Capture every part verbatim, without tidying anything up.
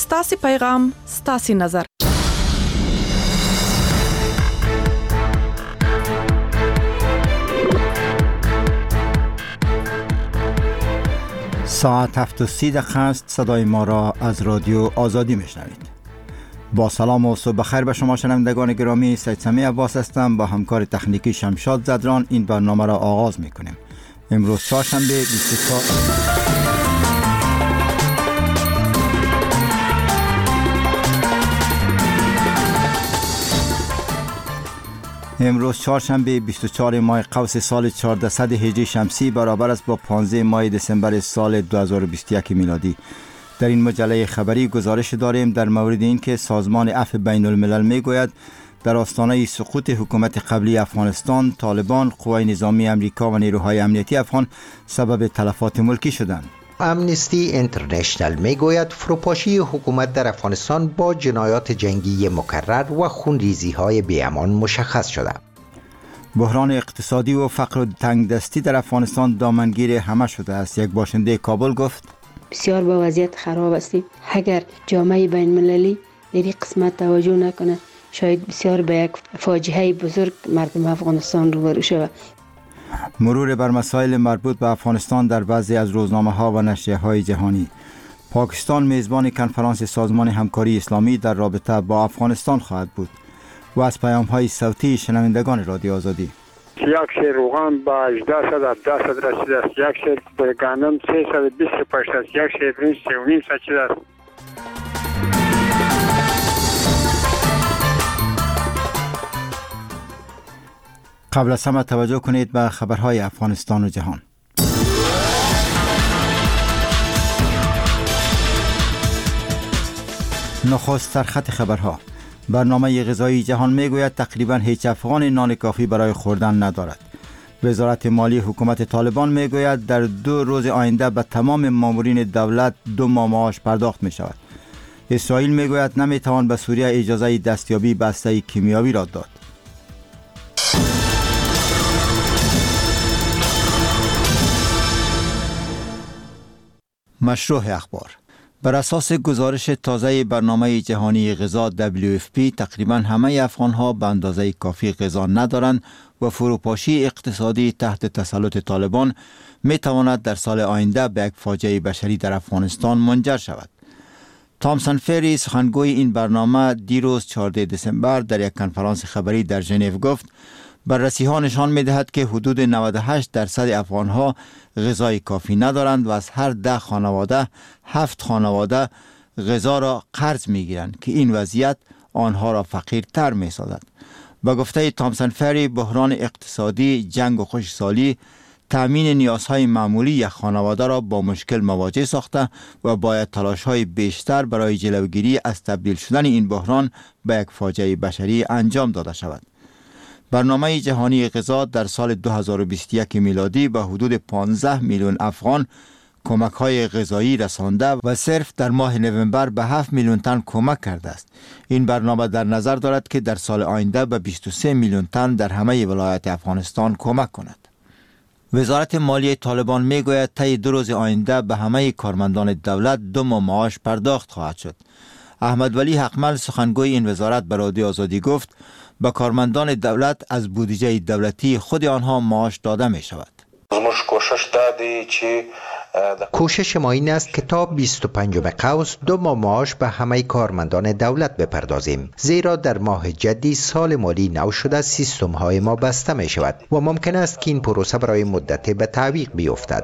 ستاسي پیغام ستاسي نظر. ساعت هفت و سی دقیقه است. صدای ما را از رادیو آزادی میشنوید. با سلام و صبح بخیر به شما شنوندگان گرامی. سید سمی عباس هستم. با همکار تکنیکی شمشاد زدران این برنامه را آغاز میکنیم. امروز چهارشنبه بیست و چهار امروز چهارشنبه بیست و چهار ماه قوس سال چهاردهصد هجری شمسی برابر است با پانزده ماه دسامبر سال دو هزار و بیست و یک میلادی. در این مجله خبری گزارش داریم در مورد اینکه سازمان عفو بین الملل میگوید در آستانه سقوط حکومت قبلی افغانستان، طالبان، قوای نظامی امریکا و نیروهای امنیتی افغان سبب تلفات ملکی شدند. امنستی اینترنشنال میگوید فروپاشی حکومت در افغانستان با جنایات جنگی مکرر و خونریزی های بی‌امان مشخص شده. بحران اقتصادی و فقر و تنگدستی در افغانستان دامنگیر همه شده است. یک باشنده کابل گفت بسیار به وضعیت خراب هستیم. اگر جامعه بین المللی در این قسمت توجه نکنه شاید بسیار به یک فاجعه بزرگ مردم افغانستان روبرو شود. مرور بر مسائل مربوط به افغانستان در بعضی از روزنامه ها و نشریه های جهانی. پاکستان میزبان کنفرانس سازمان همکاری اسلامی در رابطه با افغانستان خواهد بود. و از پیام های صوتی شنوندگان رادیو آزادی. یک شیر روغن با هجده صد هفده صد رسیده است. یک شیر گندم سیصد و بیست و پنج است. یک شیر برنج سه و نیم صد شده است. قبل از همه توجه کنید به خبرهای افغانستان و جهان. نخست سرخط خبرها. برنامه غذایی جهان میگوید تقریبا هیچ افغان نان کافی برای خوردن ندارد. وزارت مالی حکومت طالبان میگوید در دو روز آینده به تمام مامورین دولت دو ماه معاش پرداخت می شود. اسرائیل میگوید نمیتوان به سوریه اجازه دستیابی به اسلحه کیمیایی را داد. مشروع اخبار. بر اساس گزارش تازه برنامه جهانی غذا دبلیو اف پی تقریبا همه افغان‌ها به اندازه کافی غذا ندارند و فروپاشی اقتصادی تحت تسلط طالبان می تواند در سال آینده به یک فاجعه بشری در افغانستان منجر شود. تامسون فری سخنگوی این برنامه دیروز چهاردهم دسامبر در یک کنفرانس خبری در ژنو گفت بررسی ها نشان می دهد که حدود نود و هشت درصد افغان ها غذای کافی ندارند و از هر ده خانواده هفت خانواده غذا را قرض می گیرند که این وضعیت آنها را فقیرتر می سازد. با گفته تامسون فری بحران اقتصادی، جنگ و خشکسالی تامین نیازهای معمولی یک خانواده را با مشکل مواجه ساخته و باید تلاش‌های بیشتر برای جلوگیری از تبدیل شدن این بحران به یک فاجعه بشری انجام داده شود. برنامه جهانی غذا در سال دو هزار و بیست و یک میلادی به حدود پانزده میلیون افغان کمک‌های غذایی رسانده و صرف در ماه نوامبر به هفت میلیون تن کمک کرده است. این برنامه در نظر دارد که در سال آینده به بیست و سه میلیون تن در همه ولایات افغانستان کمک کند. وزارت مالی طالبان میگوید طی دو روز آینده به همه کارمندان دولت دو ماه معاش پرداخت خواهد شد. احمد ولی حقمل سخنگوی این وزارت به رادیو آزادی گفت به کارمندان دولت از بودجه دولتی خود آنها معاش داده می شود. کوشش ما این است که تا بیست و پنجم قوس دو ماه معاش به همه کارمندان دولت بپردازیم، زیرا در ماه جدی سال مالی نو شده سیستم های ما بسته می شود و ممکن است که این پروسه برای مدت به تعویق بیفتد.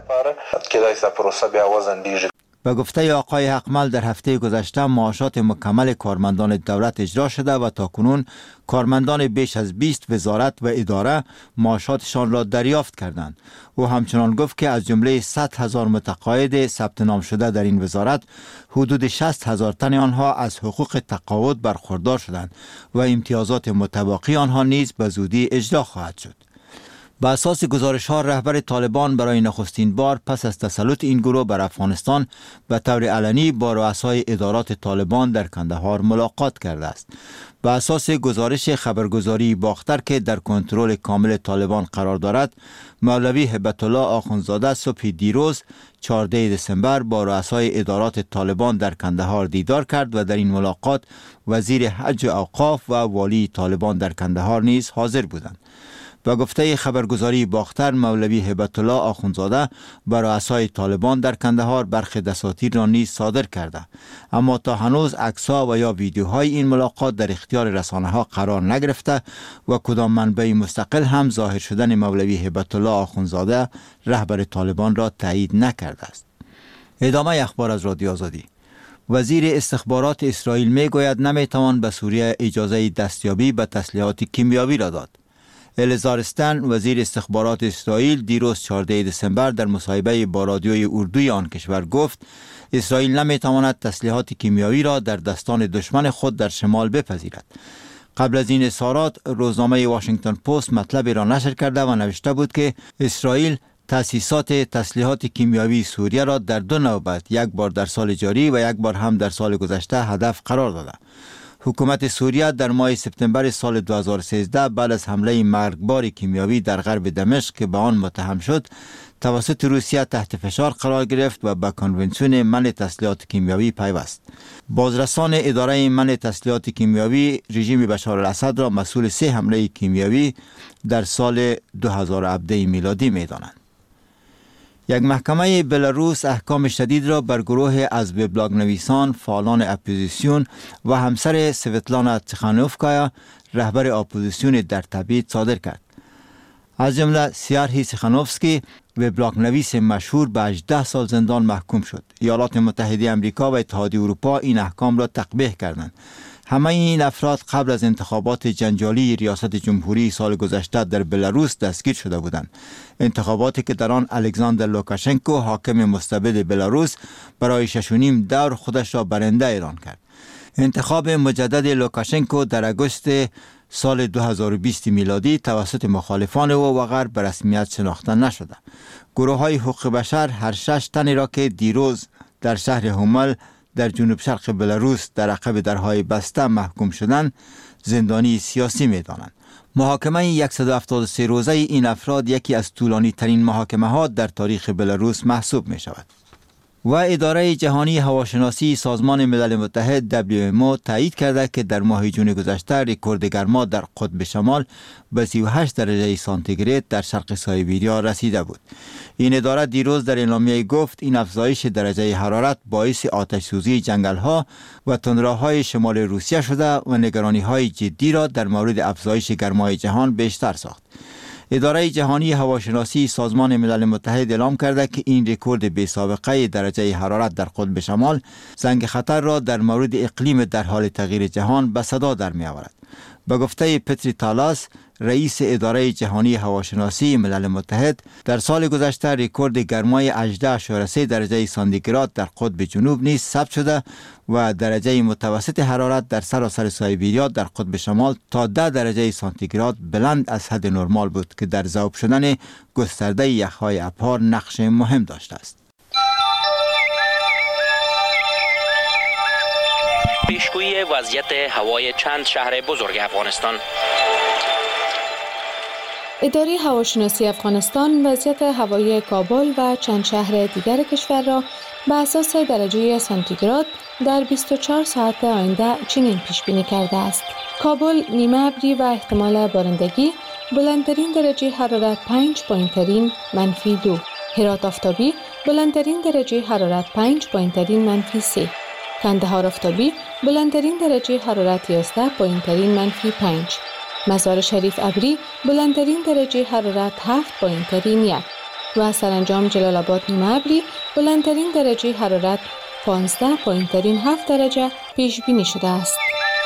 به گفته آقای حقمل در هفته گذشته معاشات مکمل کارمندان دولت اجرا شده و تاکنون کارمندان بیش از بیست وزارت و اداره معاشاتشان را دریافت کردند. او همچنان گفت که از جمله صد هزار متقاعد ثبت نام شده در این وزارت حدود شصت هزار تن آنها از حقوق تقاعد برخوردار شدند و امتیازات متباقی آنها نیز به زودی اجرا خواهد شد. به اساس گزارش ها رهبر طالبان برای نخستین بار پس از تسلط این گروه بر افغانستان به طور علنی با رؤسای ادارات طالبان در کندهار ملاقات کرده است. به اساس گزارش خبرگزاری باختر که در کنترل کامل طالبان قرار دارد، مولوی هبت الله آخوندزاده صبح دیروز چهاردهم دسامبر با رؤسای ادارات طالبان در کندهار دیدار کرد و در این ملاقات وزیر حج و اوقاف و والی طالبان در کندهار نیز حاضر بودند. با گفته خبرگزاری باختر، مولوی هبت الله آخوندزاده بر رؤسای طالبان در کندهار برخی دساتیر را نیز صادر کرده، اما تا هنوز عکس‌ها و یا ویدیوهای این ملاقات در اختیار رسانه‌ها قرار نگرفته و کدام منبع مستقل هم ظاهر شدن مولوی هبت الله آخوندزاده رهبر طالبان را تایید نکرده است. ادامه اخبار از رادیو آزادی. وزیر استخبارات اسرائیل میگوید نمیتوان به سوریه اجازه دستیابی به تسلیحات کیمیاوی را داد. الیزار استن، وزیر استخبارات اسرائیل، دیروز چهاردهم دسامبر در مصاحبه با رادیوی اردوی آن کشور گفت اسرائیل نمیتواند تسلیحات کیمیاوی را در دستان دشمن خود در شمال بپذیرد. قبل از این اظهارات روزنامه واشنگتن پست مطلبی را نشر کرده و نوشته بود که اسرائیل تأسیسات تسلیحات کیمیاوی سوریه را در دو نوبت، یک بار در سال جاری و یک بار هم در سال گذشته هدف قرار داده. حکومت سوریه در ماه سپتامبر سال دو هزار و سیزده بعد از حمله مرگبار کیمیاوی در غرب دمشق که به آن متهم شد توسط روسیه تحت فشار قرار گرفت و به کنونسیون منع تسلیحات کیمیاوی پیوست. بازرسان اداره منع تسلیحات کیمیاوی رژیم بشار الاسد را مسئول سه حمله کیمیاوی در سال دو هزار و هفده میلادی می دانند. یک محکمه بلاروس احکام شدید را بر گروه از وبلاگ نویسان، فعالان اپوزیسیون و همسر سویتلانا تیخانوفکایا رهبر اپوزیسیون در تبعید صادر کرد. از جمله سیارهی تیخانوفسکی، وبلاگ نویس مشهور، به هجده سال زندان محکوم شد. ایالات متحده آمریکا و اتحادیه اروپا این احکام را تقبیح کردند. همه این افراد قبل از انتخابات جنجالی ریاست جمهوری سال گذشته در بلاروس دستگیر شده بودند. انتخاباتی که در آن الکساندر لوکاشنکو حاکم مستبد بلاروس برای شش و نیم دور خودش را برنده اعلان کرد. انتخاب مجدد لوکاشنکو در آگوست سال دو هزار و بیست میلادی توسط مخالفان او و غرب به رسمیت شناخته نشده. گروه های حقوق بشر هر شش تنی را که دیروز در شهر هومل در جنوب شرق بلاروس در عقب درهای بسته محکوم شدند زندانی سیاسی می دانند. محاکمه صد و هفتاد و سه روزه این افراد یکی از طولانی ترین محاکمه ها در تاریخ بلاروس محسوب می شود. و اداره جهانی هواشناسی سازمان ملل متحد دبلیو ام او تایید کرده که در ماه جون گذشته رکورد گرما در قطب شمال به سی و هشت درجه سانتیگراد در شرق سایبریا رسیده بود. این اداره دیروز در اعلامیه گفت این افزایش درجه حرارت باعث آتش سوزی جنگل ها و تندرهای شمال روسیه شده و نگرانی های جدی را در مورد افزایش گرمای جهان بیشتر ساخت. اداره جهانی هواشناسی سازمان ملل متحد اعلام کرده که این رکورد بی سابقه درجه حرارت در قطب شمال زنگ خطر را در مورد اقلیم در حال تغییر جهان به صدا در می آورد. به گفته پتری تالاس، رئیس اداره جهانی هواشناسی ملل متحد، در سال گذشته رکورد گرمای هجده اشاریه سه درجه سانتیگراد در قطب جنوب نیز ثبت شده و درجه متوسط حرارت در سراسر سایبریا در قطب شمال تا ده درجه سانتیگراد بلند از حد نرمال بود که در ذوب شدن گسترده یخهای ابحار نقش مهم داشته است. پیشگویی وضعیت هوای چند شهر بزرگ افغانستان. اداره هواشناسی افغانستان وضعیت هوایی کابل و چند شهر دیگر کشور را به اساس درجه سانتیگراد در بیست و چهار ساعت آینده چنین پیش بینی کرده است: کابل نیمه ابری و احتمال بارندگی، بلندترین درجه حرارت پنج پایین‌ترین منفی دو. هرات آفتابی، بلندترین درجه حرارت پنج پایین‌ترین منفی سه. کندهار آفتابی، بلندترین درجه حرارت یازده پایین‌ترین منفی پنج. مزار شریف ابری، بلندترین درجه حرارت هفت پایین‌ترین یک. و سرانجام جلال آباد نیمه ابری، بلندترین درجه حرارت پانزده پایین‌ترین هفت درجه پیش بینی شده است.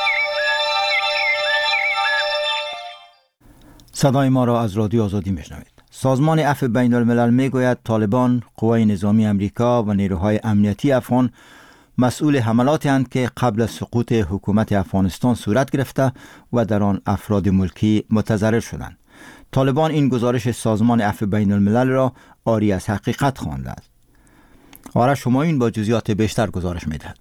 صدای ما را از رادیو آزادی میشنوید. سازمان عفو بین الملل میگوید طالبان، قوای نظامی امریکا و نیروهای امنیتی افغان مسئول حملاتی اند که قبل از سقوط حکومت افغانستان صورت گرفته و در آن افراد ملکی متضرر شدند. طالبان این گزارش سازمان عفو بین الملل را عاری از حقیقت خوانده است. آرش همایون با جزئیات بیشتر گزارش می‌دهد.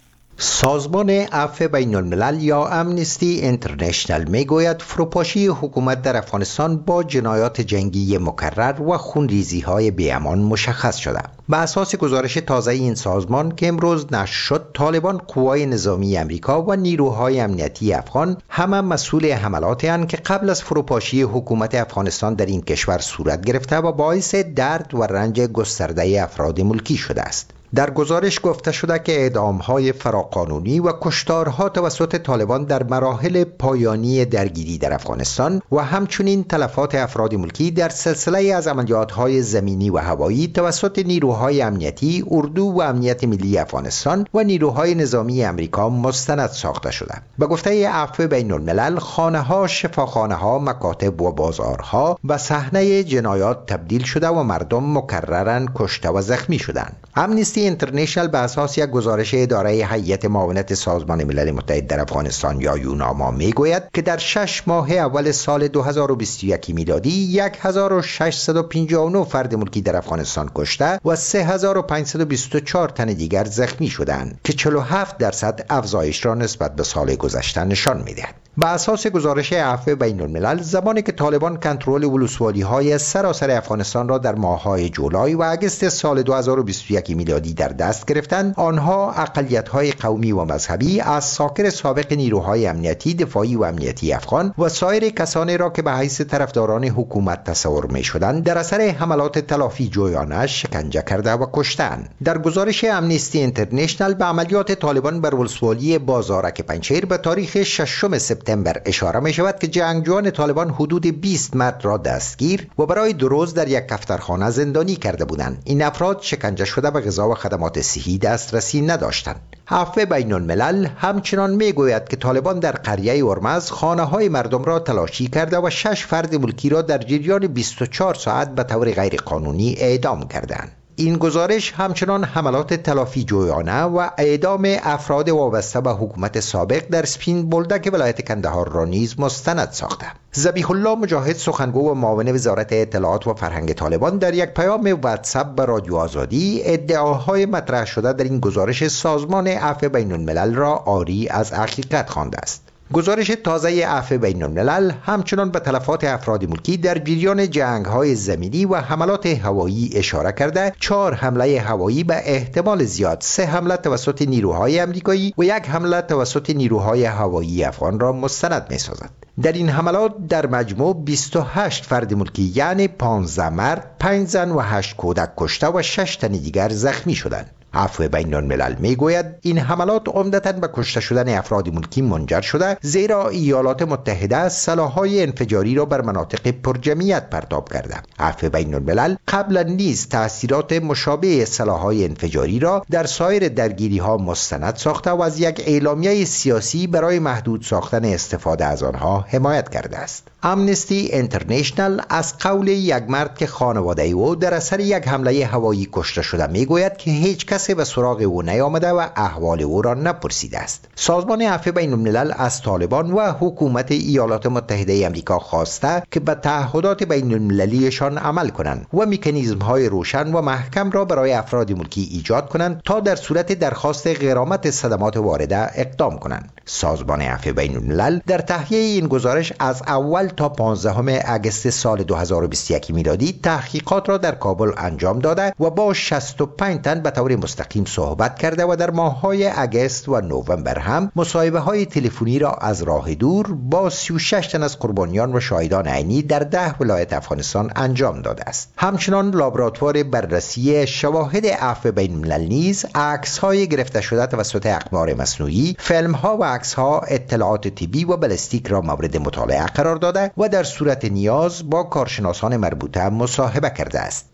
سازمان عفو بین الملل یا امنستی اینترنشنل میگوید فروپاشی حکومت در افغانستان با جنایات جنگی مکرر و خونریزی های بی‌امان مشخص شده. بر اساس گزارش تازه این سازمان که امروز نشر شد، طالبان، قوای نظامی امریکا و نیروهای امنیتی افغان همه مسئول حملاتی اند که قبل از فروپاشی حکومت افغانستان در این کشور صورت گرفته و باعث درد و رنج گسترده افراد ملکی شده است. در گزارش گفته شده که اعدام‌های فراقانونی و کشتارها توسط طالبان در مراحل پایانی درگیری در افغانستان و همچنین تلفات افراد ملکی در سلسله از عملیات‌های زمینی و هوایی توسط نیروهای امنیتی، اردو و امنیت ملی افغانستان و نیروهای نظامی امریکا مستند ساخته شده. به گفته عفو بین الملل، خانه‌ها، شفاخانه‌ها، مکاتب و بازارها به صحنه جنایات تبدیل شده و مردم مکرراً کشته و زخمی شدند. امنستی اینترنشنل به اساس یک گزارش اداره هیئت معاونت سازمان ملل متحد در افغانستان یا یوناما میگوید که در شش ماه اول سال دو هزار و بیست و یک میلادی هزار و ششصد و پنجاه و نه فرد ملکی در افغانستان کشته و سه هزار و پانصد و بیست و چهار تن دیگر زخمی شدند که چهل و هفت درصد افزایش را نسبت به سال گذشته نشان میدهد. به اساس گزارش عفو بین الملل، زمانی که طالبان کنترل ولسوالی‌های سراسر افغانستان را در ماه‌های جولای و اگست سال دو هزار و بیست و یک میلادی در دست گرفتند، آنها اقلیت‌های قومی و مذهبی از ساکر سابق نیروهای امنیتی، دفاعی و امنیتی افغان و سایر کسانی را که به حیث طرفداران حکومت تصور می‌شدند در اثر حملات تلافی جویانه شکنجه کرده و کشتند. در گزارش امنستی اینترنشنل به عملیات طالبان بر ولسوالی بازارک پنجشیر به تاریخ ششم سپتامبر اشاره می شود که جنگجویان طالبان حدود بیست مرد را دستگیر و برای دو روز در یک کفترخانه زندانی کرده بودند. این افراد شکنجه شده به غذا و خدمات صحی دسترسی نداشتند. عفو بین الملل همچنان می گوید که طالبان در قریه ارمز خانه های مردم را تلاشی کرده و شش فرد ملکی را در جریان بیست و چهار ساعت به طور غیر قانونی اعدام کردند. این گزارش همچنان حملات تلافی جویانه و اعدام افراد وابسته به حکومت سابق در سپین بولدک ولایت کندهار را نیز مستند ساخته. ذبیح الله مجاهد، سخنگو و معاون وزارت اطلاعات و فرهنگ طالبان، در یک پیام واتساپ به رادیو آزادی ادعاهای مطرح شده در این گزارش سازمان عفو بین الملل را عاری از حقیقت خوانده است. گزارش تازه عفو بین الملل همچنان به تلفات افراد ملکی در جریان جنگ‌های زمینی و حملات هوایی اشاره کرده، چهار حمله هوایی به احتمال زیاد سه حمله توسط نیروهای آمریکایی و یک حمله توسط نیروهای هوایی افغان را مستند می‌سازد. در این حملات در مجموع بیست و هشت فرد ملکی یعنی پانزده مرد، پنج زن و هشت کودک کشته و شش تن دیگر زخمی شدند. عفو بین الملل می گوید این حملات عمدتاً به کشته شدن افراد ملکی منجر شده، زیرا ایالات متحده سلاح‌های انفجاری را بر مناطق پرجمعیت پرتاب کرده. عفو بین الملل قبلا نیز تأثیرات مشابه سلاح‌های انفجاری را در سایر درگیری‌ها مستند ساخته و از یک اعلامیه سیاسی برای محدود ساختن استفاده از آنها حمایت کرده است. امنستی اینترنشنل از قول یک مرد که خانواده او در اثر یک حمله هوایی کشته شده میگوید که هیچ کسی به سراغ او نیامده و احوال او را نپرسیده است. سازمان عفو بین الملل از طالبان و حکومت ایالات متحده آمریکا خواسته که به تعهدات بین المللیشان عمل کنند و مکانیزم‌های روشن و محکم را برای افراد ملکی ایجاد کنند تا در صورت درخواست غرامت صدمات وارده اقدام کنند. سازمان عفو بین الملل در تهیه این گزارش از اول تا پانزدهم اگست سال دو هزار و بیست و یک میلادی تحقیقات را در کابل انجام داده و با شصت و پنج تن به طور مستقیم صحبت کرده و در ماه‌های اگست و نوامبر هم مصاحبه‌های تلفنی را از راه دور با سی و شش تن از قربانیان و شاهدان عینی در ده ولایت افغانستان انجام داده است. همچنان لابراتوار بررسی شواهد عفو بین الملل نیز عکس‌های گرفته شده توسط اقمار مصنوعی، فیلم‌ها و عکس‌ها، اطلاعات طبی و بالستیک را مورد مطالعه قرار داده و در صورت نیاز با کارشناسان مربوطه مصاحبه کرده است.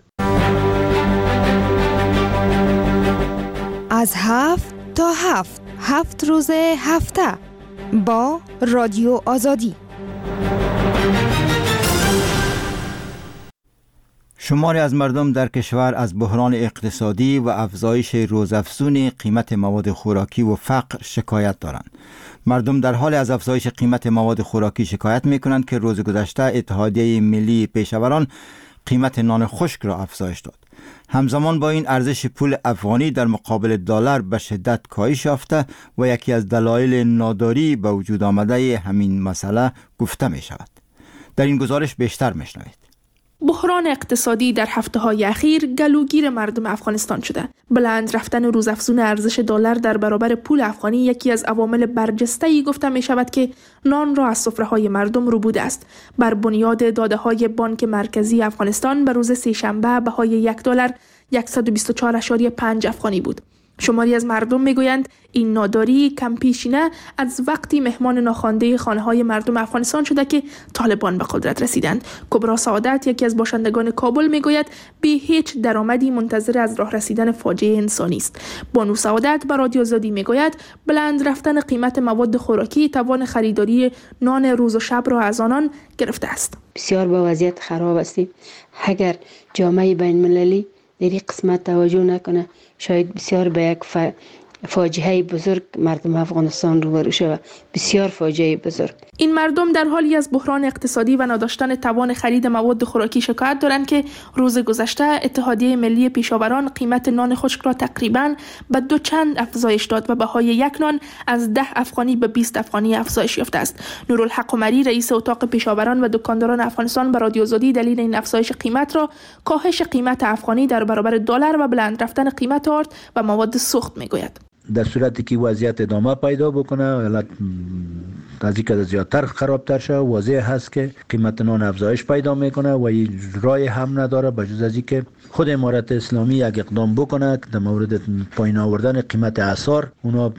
از هفت تا هفت هفت روز هفته با رادیو آزادی. شماری از مردم در کشور از بحران اقتصادی و افزایش روزافزون قیمت مواد خوراکی و فقر شکایت دارند. مردم در حال از افزایش قیمت مواد خوراکی شکایت می‌کنند که روز گذشته اتحادیه ملی پیشاوران قیمت نان خشک را افزایش داد. همزمان با این ارزش پول افغانی در مقابل دلار به شدت کاهش یافته و یکی از دلایل ناداری به وجود آمده همین مسئله گفته می شود. در این گزارش بیشتر میشنوید. بحران اقتصادی در هفته‌های اخیر گلوگیر مردم افغانستان شده. بلند رفتن روزافزون ارزش دلار در برابر پول افغانی یکی از عوامل برجسته‌ای گفته می شود که نان را از سفره‌های مردم ربوده است. بر بنیاد داده‌های بانک مرکزی افغانستان به روز سه‌شنبه بهای یک دلار صد و بیست و چهار ممیز پنج افغانی بود. شماری از مردم میگویند این ناداری کم پیشینه از وقتی مهمان ناخوانده خانه‌های مردم افغانستان شده که طالبان به قدرت رسیدند. کبرا سعادت یکی از باشندگان کابل میگوید بی هیچ درآمدی منتظر از راه رسیدن فاجعه انسانی است. بانو سعادت به رادیو آزادی میگوید بلند رفتن قیمت مواد خوراکی توان خریداری نان روز و شب را از آنان گرفته است. بسیار به وضعیت خراب است. اگر جامعه بین المللی در این قسمت توجه نکنه شاید بسیار به یک فاجعه بزرگ مردم افغانستان روبرو شود. بسیار فاجعه بزرگ. این مردم در حالی از بحران اقتصادی و نداشتن توان خرید مواد خوراکی شکایت دارند که روز گذشته اتحادیه ملی پیشاوران قیمت نان خشک را تقریباً به دو چند افزایش داد و بهای یک نان از ده افغانی به بیست افغانی افزایش یافته است. نورالحق عمری رئیس اتاق پیشاوران و دکانداران افغانستان به رادیو آزادی دلیل این افزایش قیمت را کاهش قیمت افغانی در برابر دلار و بلند رفتن قیمت آرد و مواد سوخت میگوید. در صورتی که وضعیت ادامه پیدا بکنه حالت از این که زیادتر خرابتر شد، واضح هست که قیمت نان افزایش پیدا میکنه و این رای هم نداره بجز از این که خود امارت اسلامی یک اقدام بکنه که در مورد پایین آوردن قیمت اسعار اونا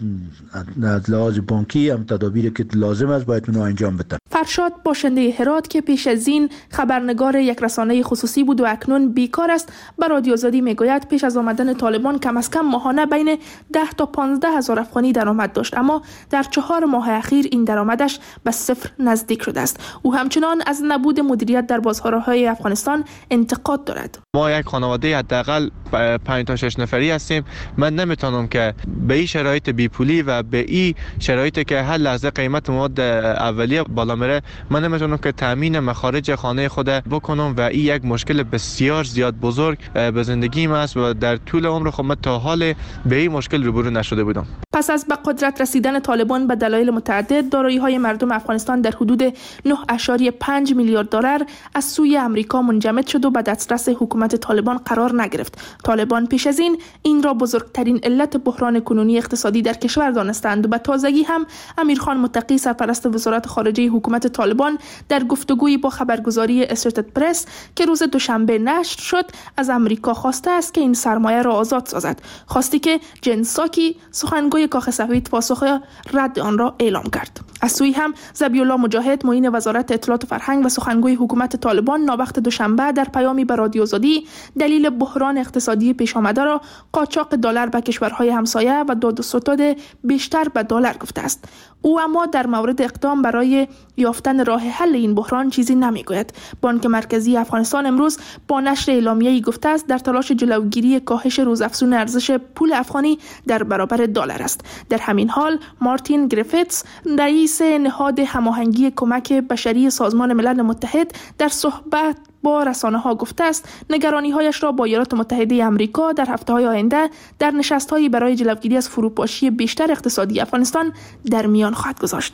از لحاظ بانکی هم تدابیری که لازم است باید اونها انجام بدن. فرشاد باشنده هرات که پیش از این خبرنگار یک رسانه خصوصی بود و اکنون بیکار است به رادیو آزادی میگوید پیش از آمدن طالبان کم از کم ماهانه بین ده تا پانزده هزار افغانی درآمد داشت، اما در چهار ماه اخیر این درآمدش به صفر نزدیک شده است. او همچنان از نبود مدیریت در بازارهای افغانستان انتقاد دارد. ما یک خانواده حداقل پنج تا شش نفری هستیم. من نمیتونم که به این شرایط بیپولی و به این شرایطی که هر لحظه قیمت مواد اولیه بالا میره، من نمیتونم که تامین مخارج خانه خود بکنم و این یک مشکل بسیار زیاد بزرگ به زندگیم است و در طول عمر خود من تا حال به این مشکل روبرو نشده بودم. پس از به قدرت رسیدن طالبان به دلایل متعدد دارایی‌های مردم افغانستان در حدود نه ممیز پنج میلیارد دلار از سوی امریکا منجمد شد و به دسترس حکومت طالبان قرار نگرفت. طالبان پیش از این این را بزرگترین علت بحران کنونی اقتصادی در کشور دانستند و به تازگی هم امیرخان متقی سرپرست وزارت خارجه حکومت طالبان در گفتگویی با خبرگزاری اسوسییتد پرس که روز دوشنبه نشر شد از امریکا خواسته است که این سرمایه را آزاد سازد. خواستی که جن ساکی سخنگوی کاخ سفید پاسخ رد آن را اعلام کرد. از سوی هم ذبیح‌الله مجاهد معین وزارت اطلاعات و فرهنگ و سخنگوی حکومت طالبان ناوقت دوشنبه در پیامی به رادیو آزادی دلیل بحران اقتصادی پیش آمده را قاچاق دلار به کشورهای همسایه و داد و ستد بیشتر به دلار گفته است. او اما در مورد اقدام برای یافتن راه حل این بحران چیزی نمیگوید. بانک مرکزی افغانستان امروز با نشر اعلامیه‌ای گفته است در تلاش جلوگیری کاهش روزافزون ارزش پول افغانی در برابر دلار است. در همین حال مارتین گریفیتس رئیس نهاد هماهنگی کمک بشری سازمان ملل متحد در صحبت با رسانه‌ها گفته است نگرانی‌هایش را با ایالات متحده آمریکا در هفته‌های آینده در نشست‌هایی برای جلوگیری از فروپاشی بیشتر اقتصادی افغانستان در میان خواهد گذاشت.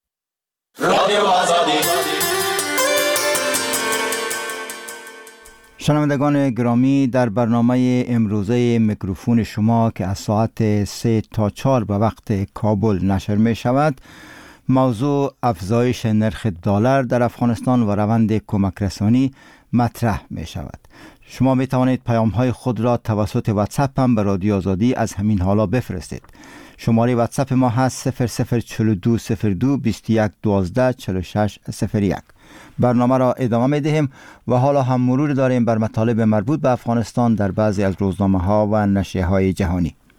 شنوندگان گرامی، در برنامه امروزه میکروفون شما که از ساعت سه تا چهار به وقت کابل نشر می شود، موضوع افزایش نرخ دلار در افغانستان و روند کمک رسانی مطرح می شود. شما می توانید پیام های خود را توسط واتساپ هم به رادیو آزادی از همین حالا بفرستید. شماره واتساپ ما هست صفر صفر چهل و دو صفر دو بیست و یک دوازده چهل و شش صفر یک. برنامه را ادامه می دهیم و حالا هم مرور داریم بر مطالب مربوط به افغانستان در بعضی از روزنامه ها و نشریه های جهانی.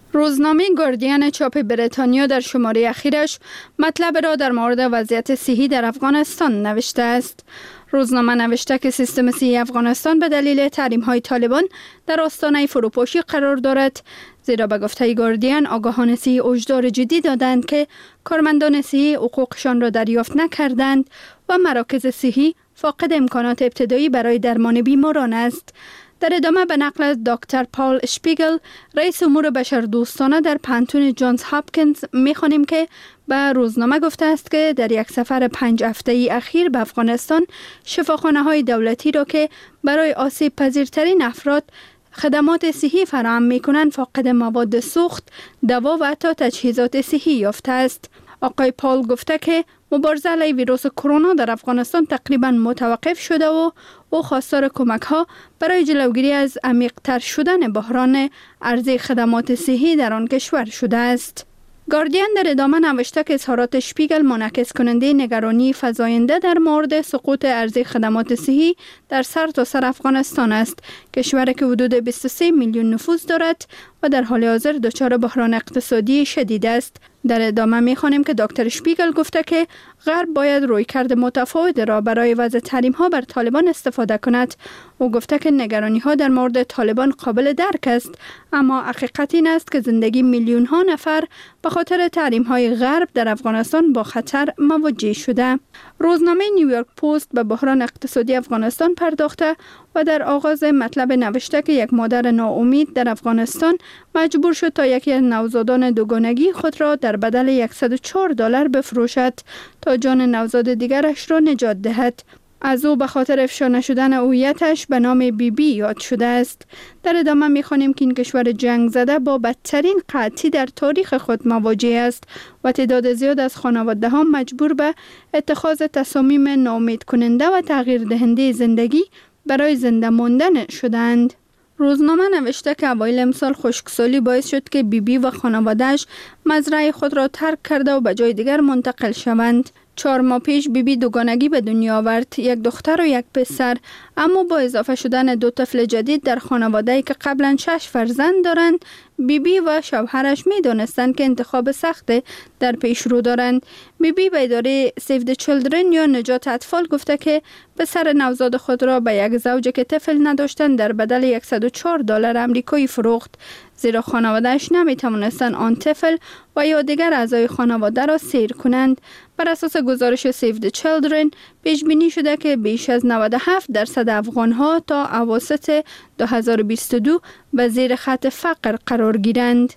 روزنامه گاردین چاپ بریتانیا در شماره اخیرش مطلب را در مورد وضعیت صحی در افغانستان نوشته است. روزنامه نوشته که سیستم صحی افغانستان به دلیل تحریم‌های طالبان در آستانه فروپاشی قرار دارد، زیرا به گفته گاردین آگاهان صحی هشدار جدی دادند که کارمندان صحی حقوقشان را دریافت نکردند و مراکز صحی فاقد امکانات ابتدایی برای درمان بیماران است. در ادامه به نقل از دکتر پاول شپیگل، رئیس امور بشردوستانه در پانتون جانز هاپکینز، می‌خوانیم که به روزنامه گفته است که در یک سفر پنج هفته‌ای اخیر به افغانستان، شفاخانه‌های دولتی را که برای آسیب پذیرترین افراد خدمات صحی فراهم می‌کنند فاقد مواد سوخت، دوا و حتی تجهیزات صحی یافته است. آقای پال گفته که مبارزه علیه ویروس کرونا در افغانستان تقریباً متوقف شده و او خواستار کمک ها برای جلوگیری از عمیق‌تر شدن بحران عرضه خدمات صحی در آن کشور شده است. گاردین در ادامه نوشته که اظهارات شپیگل منعکس کننده نگرانی فزاینده در مورد سقوط عرضه خدمات صحی در سرتاسر افغانستان است، کشوری که حدود بیست و سه میلیون نفوس دارد و در حال حاضر دچار بحران اقتصادی شدید است. در ادامه می‌خوانیم که دکتر شپیگل گفته که غرب باید رویکرد متفاوت را برای وضع تحریم‌ها بر طالبان استفاده کند. او گفته که نگرانی‌ها در مورد طالبان قابل درک است، اما حقیقت این است که زندگی میلیون‌ها نفر به خاطر تحریم‌های غرب در افغانستان با خطر مواجه شده. روزنامه نیویورک پست به بحران اقتصادی افغانستان پرداخته و در آغاز مطلب نوشته که یک مادر ناامید در افغانستان مجبور شد تا یکی از نوزادان دوگانگی خود را در بدل صد و چهار دلار بفروشد تا جان نوزاد دیگرش را نجات دهد. از او به خاطر افشا نشدن هویتش به نام بی بی یاد شده است. در ادامه می‌خوانیم که این کشور جنگ زده با بدترین قحطی در تاریخ خود مواجه است و تعداد زیاد از خانواده‌ها مجبور به اتخاذ تصامیم ناامید کننده و تغییر دهنده زندگی برای زنده ماندن شدند. روزنامه نوشته که اوایل امسال خشکسالی باعث شد که بیبی بی و خانواده‌اش مزرعه خود را ترک کرده و به جای دیگر منتقل شوند. چهار ماه پیش بیبی بی دوگانگی به دنیا آورد، یک دختر و یک پسر، اما با اضافه شدن دو طفل جدید در خانواده‌ای که قبلا شش فرزند دارند، بیبی بی و شوهرش می دانستند که انتخاب سخت در پیش رو دارند. بیبی بی به اداره سیو د چیلدرن یا نجات اطفال گفته که پسر نوزاد خود را به یک زوج که طفل نداشتند در بدل صد و چهار دلار آمریکایی فروخت، زیرا خانواده‌اش نمی توانستند آن طفل و یا دیگر اعضای خانواده را سیر کنند. بر اساس گزارش سیو د چیلدرن پیش بینی شده که بیش از نود و هفت درصد افغان‌ها تا اواسط دو هزار و بیست و دو به زیر خط فقر قرار گیرند.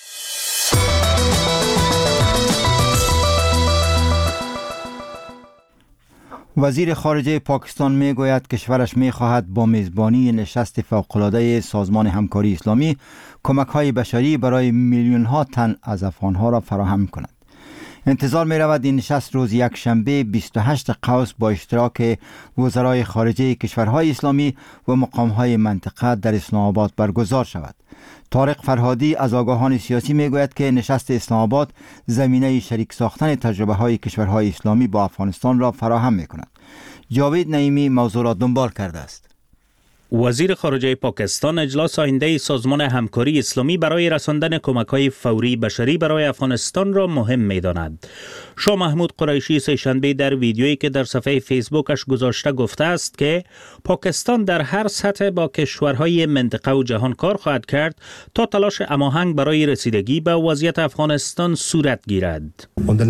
وزیر خارجه پاکستان می گوید کشورش می خواهد با میزبانی نشست فوق‌العاده سازمان همکاری اسلامی کمک های بشری برای میلیون ها تن از افغانها را فراهم کند. انتظار می رود این نشست روز یک شنبه بیست و هشتم قوس با اشتراک وزرای خارجه کشورهای اسلامی و مقامهای منطقه در اسلام آباد برگزار شود. طارق فرهادی از آگاهان سیاسی می گوید که نشست اسلام آباد زمینه شریک ساختن تجربه های کشورهای اسلامی با افغانستان را فراهم می کند. جاوید نعیمی موضوع را دنبال کرده است. وزیر خارجه پاکستان اجلاس آینده سازمان همکاری اسلامی برای رساندن کمک‌های فوری بشری برای افغانستان را مهم می‌داند. شاه محمود قریشی سه‌شنبه در ویدیویی که در صفحه فیسبوکش گذاشته گفته است که پاکستان در هر سطح با کشورهای منطقه و جهان کار خواهد کرد تا تلاش هماهنگ برای رسیدگی به وضعیت افغانستان صورت گیرد.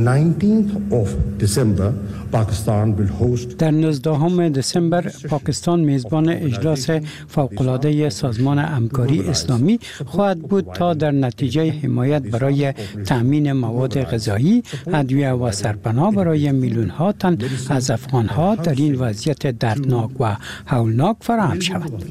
در نوزدهم دسامبر پاکستان میزبان اجلاس فوق‌العاده سازمان همکاری اسلامی خواهد بود تا در نتیجه حمایت برای تأمین مواد غذایی، ادویه و سرپناه برای میلیون ها تن از افغان ها در این وضعیت دردناک و هولناک فراهم شود.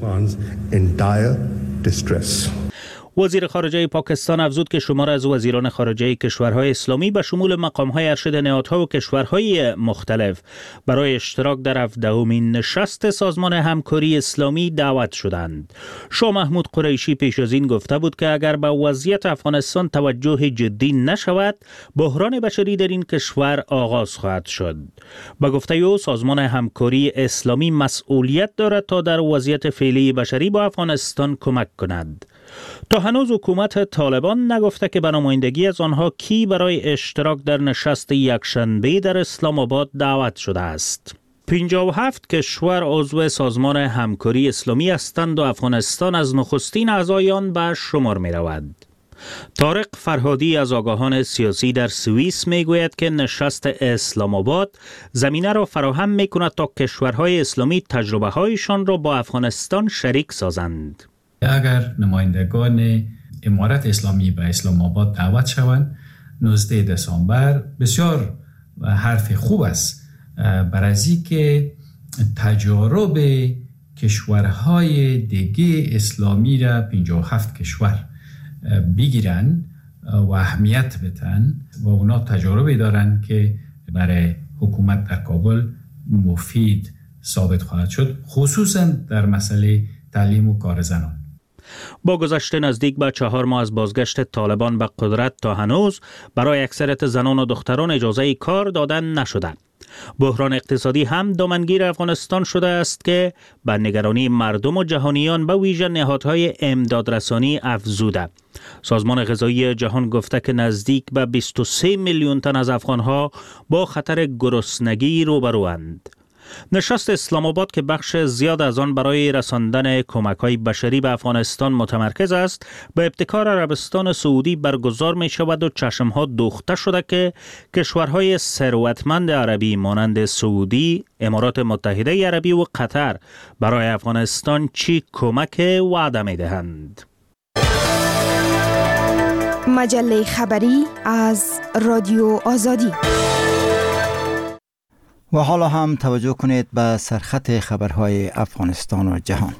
وزیر خارجه پاکستان افزود که شمار از وزیران خارجه کشورهای اسلامی به شمول مقام‌های ارشد نهادها و کشورهای مختلف برای اشتراک در هفدهمین نشست سازمان همکاری اسلامی دعوت شدند. شاه محمود قریشی پیش از این گفته بود که اگر به وضعیت افغانستان توجه جدی نشود، بحران بشری در این کشور آغاز خواهد شد. با گفته او سازمان همکاری اسلامی مسئولیت دارد تا در وضعیت فعلی بشری با افغانستان کمک کند. تا هنوز حکومت طالبان نگفته که به نمایندگی از آنها کی برای اشتراک در نشست یکشنبه در اسلام آباد دعوت شده است. پنجاه و هفت کشور عضو سازمان همکاری اسلامی هستند و افغانستان از نخستین اعضای آن به شمار می رود. طارق فرهادی از آگاهان سیاسی در سوئیس می گوید که نشست اسلام آباد زمینه را فراهم می کند تا کشورهای اسلامی تجربه هایشان را با افغانستان شریک سازند. اگر نمایندگان امارت اسلامی به اسلام آباد دعوت شوند نوزده دسامبر بسیار حرف خوب است برای از اینکه تجارب کشورهای دیگه اسلامی را پنجاه و هفت کشور بگیرن و اهمیت بدن و اونا تجاربی دارن که برای حکومت در کابل مفید ثابت خواهد شد، خصوصا در مسئله تعلیم و کار زنان. با گذشته نزدیک به چهار ماه از بازگشت طالبان به قدرت تا هنوز برای اکثریت زنان و دختران اجازه کار دادن نشده. بحران اقتصادی هم دامنگیر افغانستان شده است که به نگرانی مردم و جهانیان به ویژه نهادهای امدادرسانی افزوده. سازمان غذایی جهان گفته که نزدیک به بیست و سه میلیون تن از افغانها با خطر گرسنگی روبروند. نشست اسلام آباد که بخش زیاد از آن برای رساندن کمک‌های بشری به افغانستان متمرکز است، به ابتکار عربستان سعودی برگزار می شود و چشمها دوخته شده که کشورهای ثروتمند عربی مانند سعودی، امارات متحده عربی و قطر برای افغانستان چی کمک وعده می دهند. مجله خبری از رادیو آزادی. و حالا هم توجه کنید به سرخط خبرهای افغانستان و جهان.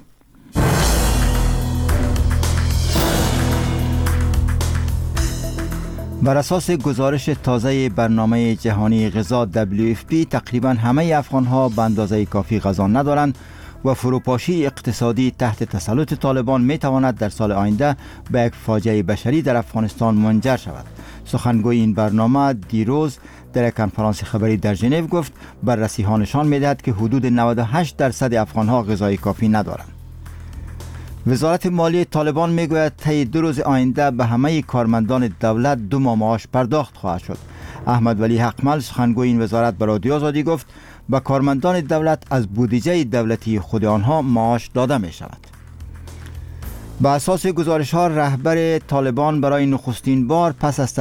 بر اساس گزارش تازه برنامه جهانی غذا دبلیو اف پی تقریبا همه افغانها به اندازه کافی غذا ندارند و فروپاشی اقتصادی تحت تسلط طالبان می تواند در سال آینده به یک فاجعه بشری در افغانستان منجر شود. سخنگوی این برنامه دیروز در یک کنفرانس خبری در ژنو گفت بررسی ها نشان می دهد که حدود نود و هشت درصد افغانها غذای کافی ندارند. وزارت مالی طالبان می گوید طی دو روز آینده به همه کارمندان دولت دو ماه معاش پرداخت خواهد شد. احمد ولی حقمل سخنگوی این وزارت به رادیو آزادی گفت به کارمندان دولت از بودجه دولتی خود آنها معاش داده می شود. به اساس گزارش ها رهبر طالبان برای نخستین بار پس از